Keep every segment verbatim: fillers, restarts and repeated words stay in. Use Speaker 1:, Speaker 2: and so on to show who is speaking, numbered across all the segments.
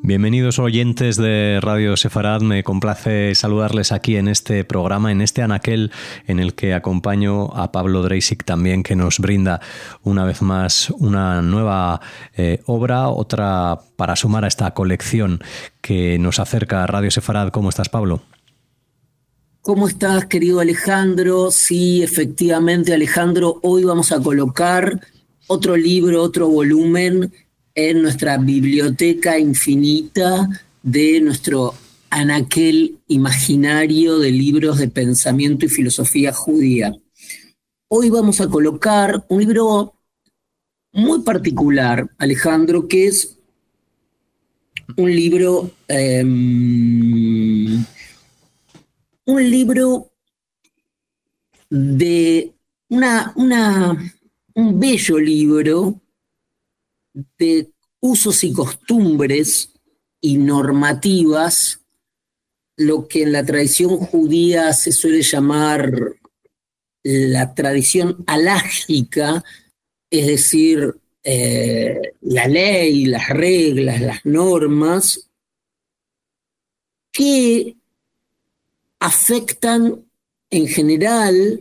Speaker 1: Bienvenidos oyentes de Radio Sefarad, me complace saludarles aquí en este programa, en este anaquel en el que acompaño a Pablo Dreisig también, que nos brinda una vez más una nueva eh, obra, otra para sumar a esta colección que nos acerca a Radio Sefarad. ¿Cómo estás, Pablo?
Speaker 2: ¿Cómo estás, querido Alejandro? Sí, efectivamente, Alejandro, hoy vamos a colocar otro libro, otro volumen en nuestra biblioteca infinita de nuestro anaquel imaginario de libros de pensamiento y filosofía judía. Hoy vamos a colocar un libro muy particular, Alejandro, que es un libro, eh, un libro de una, una, un bello libro de usos y costumbres y normativas, lo que en la tradición judía se suele llamar la tradición halágica, es decir, eh, la ley, las reglas, las normas, que afectan en general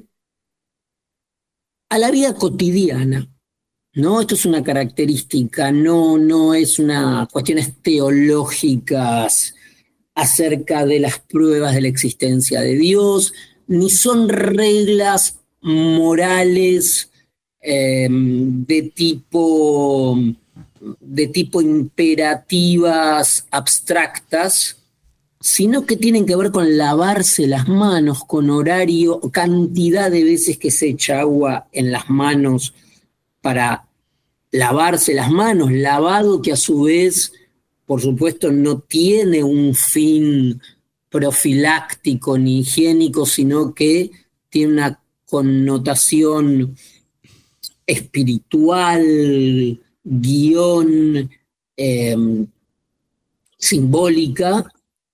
Speaker 2: a la vida cotidiana. ¿No? Esto es una característica, no, no es una cuestiones teológicas acerca de las pruebas de la existencia de Dios, ni son reglas morales eh, de tipo, de tipo imperativas abstractas, sino que tienen que ver con lavarse las manos, con horario, cantidad de veces que se echa agua en las manos para lavarse las manos, lavado que a su vez, por supuesto, no tiene un fin profiláctico ni higiénico, sino que tiene una connotación espiritual, guión, eh, simbólica.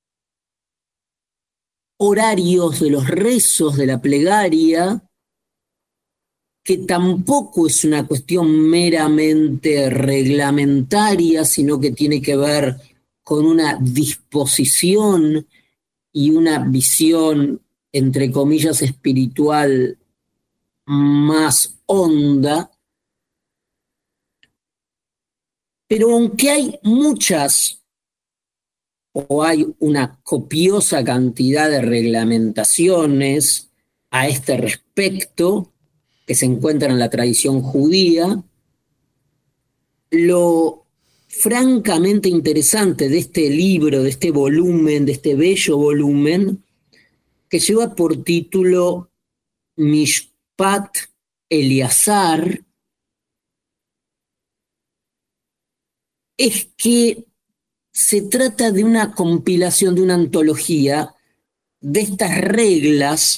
Speaker 2: Horarios de los rezos, de la plegaria, que tampoco es una cuestión meramente reglamentaria, sino que tiene que ver con una disposición y una visión, entre comillas, espiritual más honda. Pero aunque hay muchas, o hay una copiosa cantidad de reglamentaciones a este respecto, que se encuentran en la tradición judía, lo francamente interesante de este libro, de este volumen, de este bello volumen, que lleva por título Mishpat Eleazar, es que se trata de una compilación, de una antología de estas reglas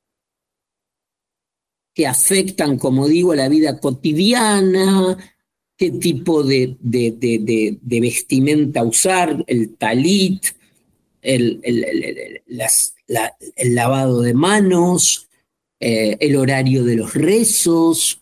Speaker 2: que afectan, como digo, a la vida cotidiana, qué tipo de, de, de, de, de vestimenta usar, el talit, el, el, el, el, las, la, el lavado de manos, eh, el horario de los rezos,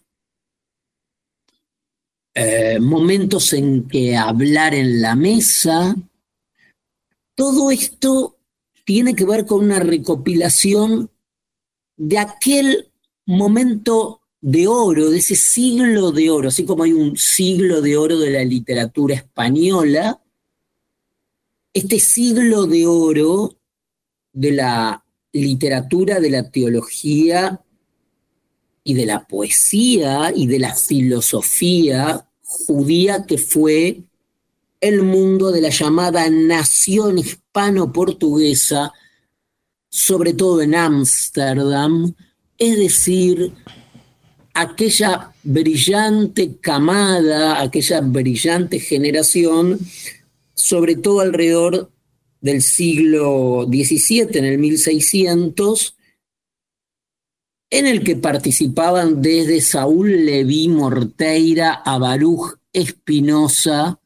Speaker 2: eh, momentos en que hablar en la mesa. Todo esto tiene que ver con una recopilación de aquel momento de oro, de ese siglo de oro, así como hay un siglo de oro de la literatura española, este siglo de oro de la literatura, de la teología y de la poesía y de la filosofía judía, que fue el mundo de la llamada nación hispano-portuguesa, sobre todo en Ámsterdam, es decir, aquella brillante camada, aquella brillante generación, sobre todo alrededor del siglo diecisiete, en el mil seiscientos, en el que participaban desde Saúl Leví Morteira a Baruch Espinosa,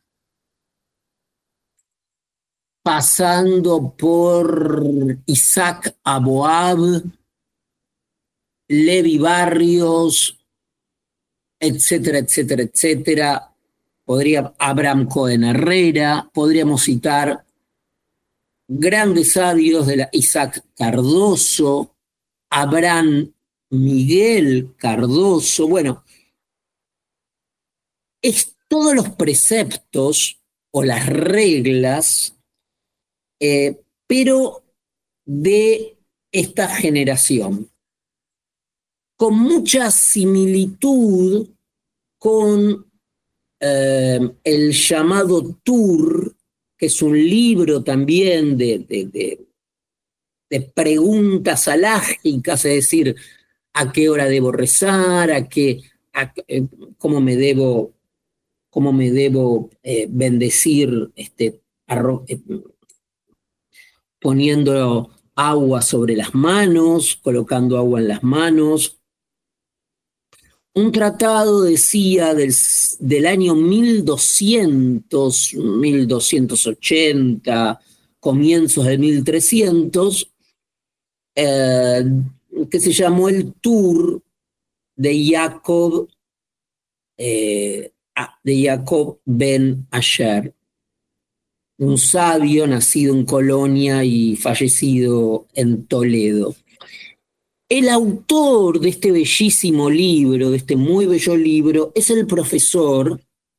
Speaker 2: pasando por Isaac Aboab, Levi Barrios, etcétera, etcétera, etcétera, podría Abraham Cohen Herrera, podríamos citar grandes sabios de la Isaac Cardoso, Abraham Miguel Cardoso, bueno, es todos los preceptos o las reglas, eh, pero de esta generación, con mucha similitud con eh, el llamado Tur, que es un libro también de, de, de, de preguntas alágicas, es decir, a qué hora debo rezar, a qué, a, eh, cómo me debo, cómo me debo eh, bendecir, este, arro, eh, poniendo agua sobre las manos, colocando agua en las manos. Un tratado, decía, del, del año mil doscientos, mil doscientos ochenta, comienzos de mil trescientos, eh, que se llamó el Tur de Jacob, eh, de Jacob Ben Asher, un sabio nacido en Colonia y fallecido en Toledo. El autor de este bellísimo libro, de este muy bello libro, es el profesor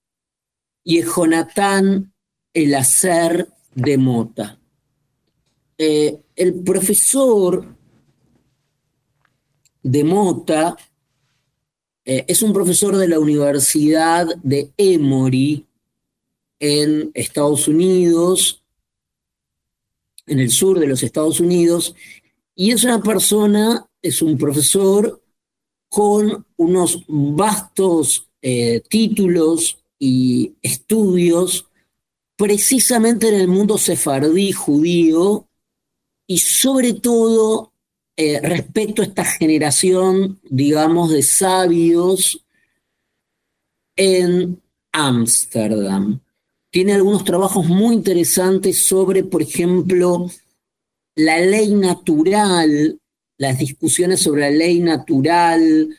Speaker 2: Yehonatán Elazar de Mota. Eh, el profesor de Mota eh, es un profesor de la Universidad de Emory en Estados Unidos, en el sur de los Estados Unidos, y es una persona, es un profesor con unos vastos eh, títulos y estudios precisamente en el mundo sefardí judío y sobre todo eh, respecto a esta generación, digamos, de sabios en Ámsterdam. Tiene algunos trabajos muy interesantes sobre, por ejemplo, la ley natural, las discusiones sobre la ley natural,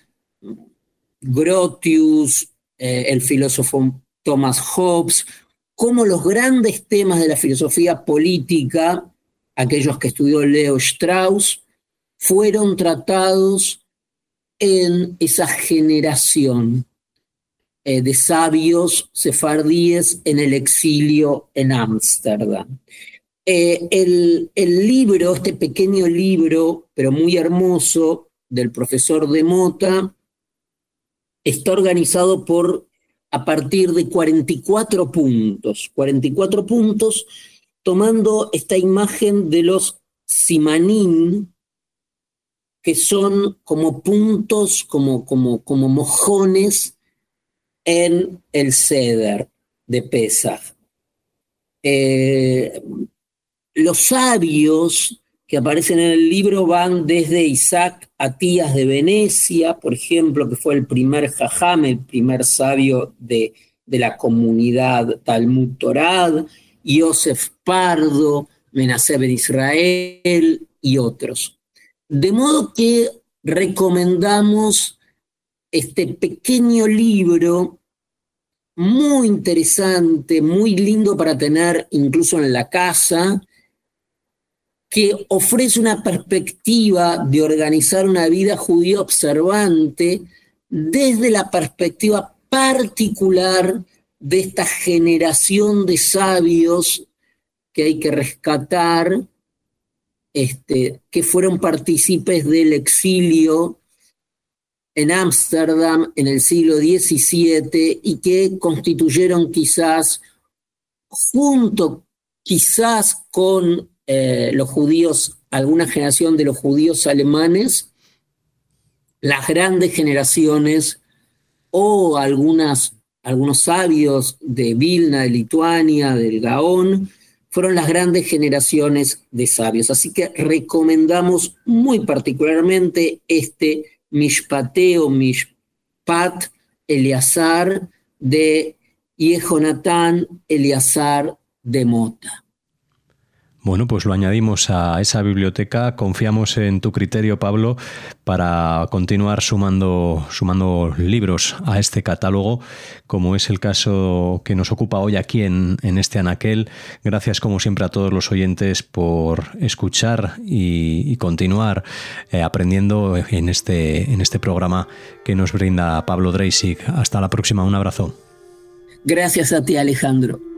Speaker 2: Grotius, eh, el filósofo Thomas Hobbes, cómo los grandes temas de la filosofía política, aquellos que estudió Leo Strauss, fueron tratados en esa generación eh, de sabios sefardíes en el exilio en Ámsterdam. Eh, el, el libro, este pequeño libro, pero muy hermoso, del profesor de Mota, está organizado por, a partir de cuarenta y cuatro puntos, cuarenta y cuatro puntos, tomando esta imagen de los simanim, que son como puntos, como, como, como mojones en el Seder de Pesaj. Eh, los sabios que aparecen en el libro van desde Isaac Atías de Venecia, por ejemplo, que fue el primer jajam, el primer sabio de, de la comunidad Talmud Torah, Yosef Pardo, Menasé ben Israel y otros. De modo que recomendamos este pequeño libro muy interesante, muy lindo para tener incluso en la casa, que ofrece una perspectiva de organizar una vida judía observante desde la perspectiva particular de esta generación de sabios que hay que rescatar, este, que fueron partícipes del exilio en Ámsterdam en el siglo diecisiete y que constituyeron quizás, junto quizás con eh, los judíos, alguna generación de los judíos alemanes, las grandes generaciones o algunas, algunos sabios de Vilna, de Lituania, del Gaón, fueron las grandes generaciones de sabios. Así que recomendamos muy particularmente este Mishpateo, Mishpat Eleazar de Yehonatán Eleazar de Mota.
Speaker 1: Bueno, pues lo añadimos a esa biblioteca. Confiamos en tu criterio, Pablo, para continuar sumando, sumando libros a este catálogo, como es el caso que nos ocupa hoy aquí en, en este anaquel. Gracias, como siempre, a todos los oyentes por escuchar y, y continuar eh, aprendiendo en este, en este programa que nos brinda Pablo Dreisig. Hasta la próxima. Un abrazo.
Speaker 2: Gracias a ti, Alejandro.